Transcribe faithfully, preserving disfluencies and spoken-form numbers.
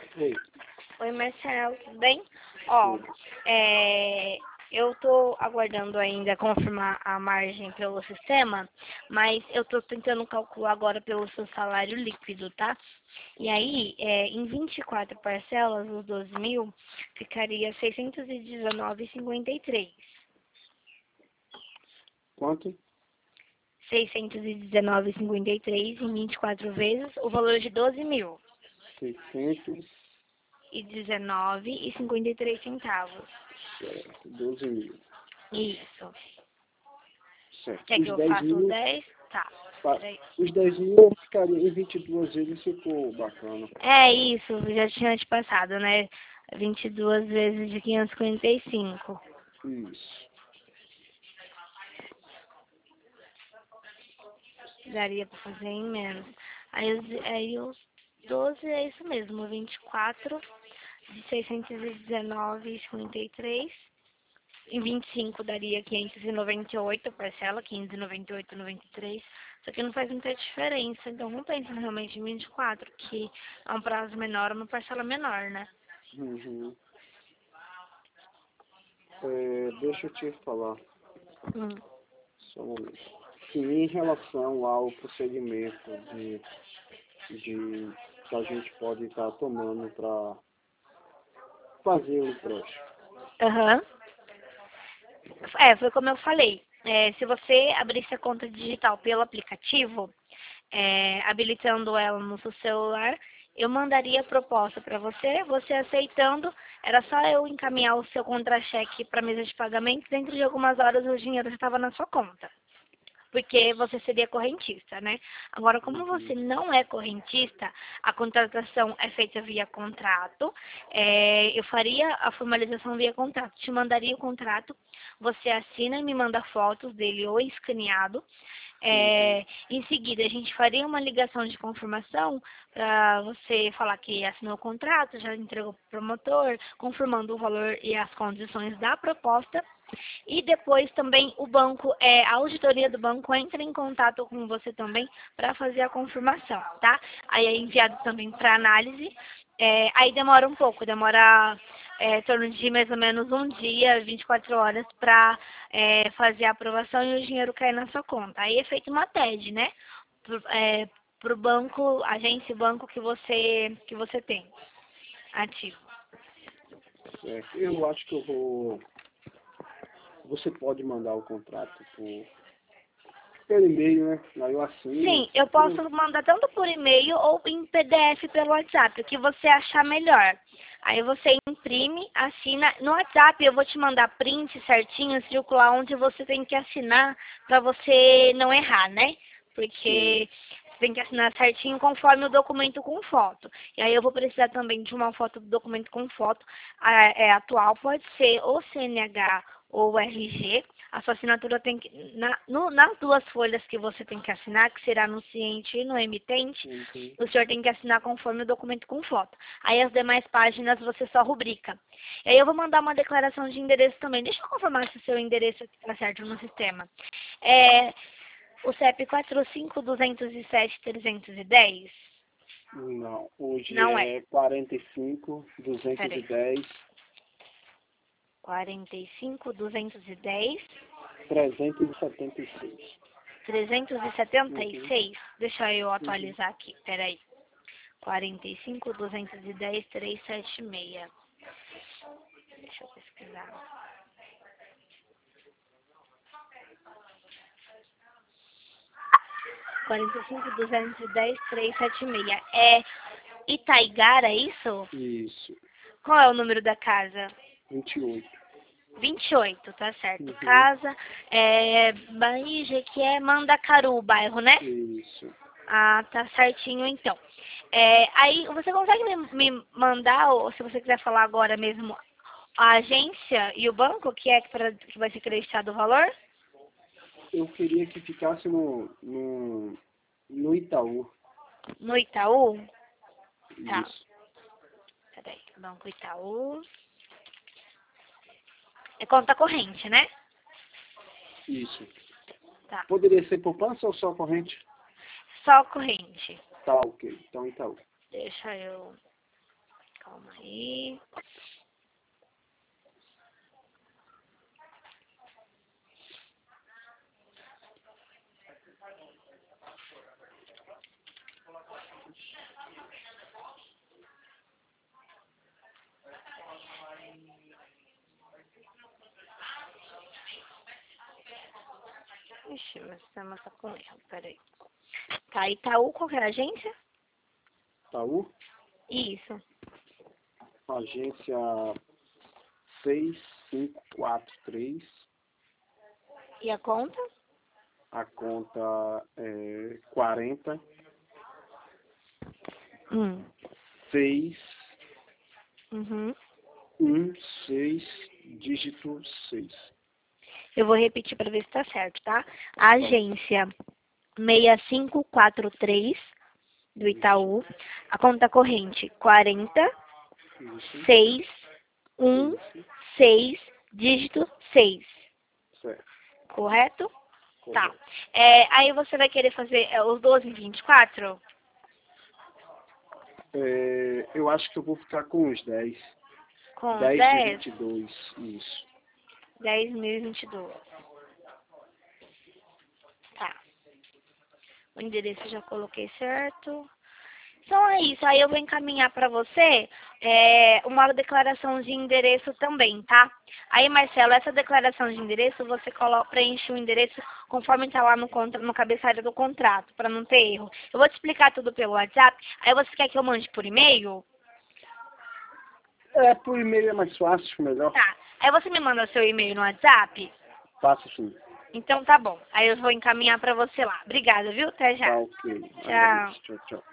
Oi. Oi, Marcelo, tudo bem? Ó, é, eu tô aguardando ainda confirmar a margem pelo sistema, mas eu tô tentando calcular agora pelo seu salário líquido, tá? E aí, é, em vinte e quatro parcelas, os doze mil, ficaria seiscentos e dezenove vírgula cinquenta e três. Quanto? seiscentos e dezenove vírgula cinquenta e três em vinte e quatro vezes, o valor de doze mil. seiscentos E dezenove e cinquenta e três centavos. Certo. doze mil. Isso. Certo. Quer que Os eu dez faça os mil. dez? Tá. Tá. Peraí. Os dez mil ficaria em vinte e duas vezes, ficou bacana. É isso, eu já tinha te passado, né? vinte e duas vezes de quinhentos e cinquenta e cinco. Isso. Daria pra fazer em menos. Aí os, aí os doze é isso mesmo, vinte e quatro de seiscentos e dezenove vírgula cinquenta e três. Em vinte e cinco daria quinhentos e noventa e oito parcela, quinhentos e noventa e oito vírgula noventa e três. Só que não faz muita diferença. Então não pensa realmente em vinte e quatro, que é um prazo menor, uma parcela menor, né? Uhum. É, deixa eu te falar. Hum. Só um momento. Que em relação ao procedimento de, de que a gente pode estar tomando para fazer o empréstimo. Aham. É, foi como eu falei. É, se você abrisse a conta digital pelo aplicativo, é, habilitando ela no seu celular, eu mandaria a proposta para você, você aceitando, era só eu encaminhar o seu contra-cheque para a mesa de pagamento, dentro de algumas horas o dinheiro já estava na sua conta. Porque você seria correntista, né? Agora, como você não é correntista, a contratação é feita via contrato, é, eu faria a formalização via contrato, te mandaria o contrato, você assina e me manda fotos dele ou escaneado. É, em seguida, a gente faria uma ligação de confirmação para você falar que assinou o contrato, já entregou para o promotor, confirmando o valor e as condições da proposta. E depois também o banco, é, a auditoria do banco entra em contato com você também para fazer a confirmação, tá? Aí é enviado também para análise. É, aí demora um pouco, demora é, em torno de mais ou menos um dia, vinte e quatro horas, para é, fazer a aprovação e o dinheiro cair na sua conta. Aí é feita uma T E D, né? Pro, é, pro banco, agência e banco que você, que você tem ativo. Certo. Eu acho que eu vou. Você pode mandar o contrato por, pelo e-mail, né? Aí eu assino. Sim, eu posso mandar tanto por e-mail ou em P D F pelo WhatsApp, o que você achar melhor. Aí você imprime, assina. No WhatsApp eu vou te mandar print certinho, circular onde você tem que assinar para você não errar, né? Porque você tem que assinar certinho conforme o documento com foto. E aí eu vou precisar também de uma foto do documento com foto é, atual, pode ser ou C N H ou R G. A sua assinatura tem que, na, no, nas duas folhas que você tem que assinar, que será no ciente e no emitente, Uhum. o senhor tem que assinar conforme o documento com foto. Aí as demais páginas você só rubrica. E aí eu vou mandar uma declaração de endereço também. Deixa eu confirmar se o seu endereço está certo no sistema. É, o C E P quatro cinco dois zero sete três um zero? Não, hoje Não é. é quarenta e cinco, duzentos e dez, quarenta e cinco, duzentos e dez, trezentos e setenta e seis. trezentos e setenta e Uhum. seis. Deixa eu Uhum. atualizar aqui, peraí. quarenta e cinco, duzentos e dez, trezentos e setenta e seis. Deixa eu pesquisar. quarenta e cinco, duzentos e dez, trezentos e setenta e seis. É Itaigara, é isso? Isso. Qual é o número da casa? vinte e oito. vinte e oito, tá certo. Uhum. Casa, é, Bahia, que é Mandacaru, o bairro, né? Isso. Ah, tá certinho então. É, aí, você consegue me, me mandar, ou se você quiser falar agora mesmo, a agência e o banco que é pra, que vai ser creditado o valor? Eu queria que ficasse no, no, no Itaú. No Itaú? Tá. Isso. Peraí, Banco Itaú. É conta corrente, né? Isso. Tá. Poderia ser poupança ou só corrente? Só corrente. Tá, ok. Então Itaú. Deixa eu Calma aí. Ixi, meu sistema tá com erro, peraí. Tá, Itaú, qual que é a agência? Itaú, Isso. agência seis cinco quatro três. E a conta? A conta é quarenta, Hum. seis, Uhum. um, seis, dígito seis. Eu vou repetir para ver se tá certo, tá? Agência seis cinco quatro três do Itaú. A conta corrente quarenta, Isso, seis, um, isso, seis, dígito seis. certo. Correto? Tá. Correto. É, aí você vai querer fazer é, os doze em vinte e quatro? É, eu acho que eu vou ficar com os dez. Com dez de dez? vinte e dois, isso. dez mil e vinte e dois. Tá. O endereço eu já coloquei certo. Então é isso. Aí eu vou encaminhar para você é, uma declaração de endereço também, tá? Aí, Marcelo, essa declaração de endereço, você coloca, preenche o endereço conforme está lá no, contra, no cabeçalho do contrato, para não ter erro. Eu vou te explicar tudo pelo WhatsApp. Aí você quer que eu mande por e-mail? É, por e-mail é mais fácil, melhor. Tá. Aí você me manda seu e-mail no WhatsApp? Faça sim. Então tá bom. Aí eu vou encaminhar para você lá. Obrigada, viu? Até já. Tá ok. Tchau. Tchau, tchau.